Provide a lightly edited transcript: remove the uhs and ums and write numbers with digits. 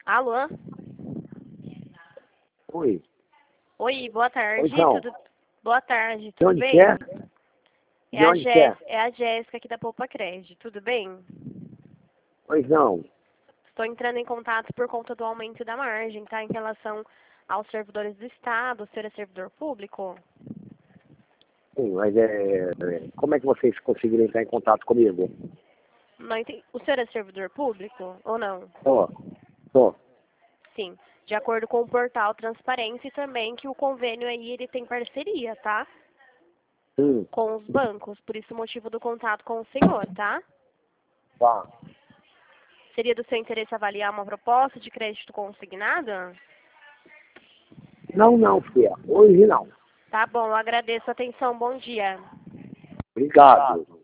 Alô? Oi. Oi, boa tarde. Oi, João. Boa tarde, De tudo onde bem? que é? De onde que é? É a Jéssica aqui da Poupa Crédito, tudo bem? Pois não. Estou entrando em contato por conta do aumento da margem, tá? Em relação aos servidores do Estado, o senhor é servidor público? Sim, mas como é que vocês conseguiram entrar em contato comigo? Não entendi. O senhor é servidor público ou não? Tô. Sim. De acordo com o portal Transparência e também que o convênio aí ele tem parceria, tá? Sim, Com os bancos, por isso o motivo do contato com o senhor, tá? tá. Seria do seu interesse avaliar uma proposta de crédito consignada? Não, filha. Hoje não. Tá bom, eu agradeço a atenção. Bom dia. Obrigado.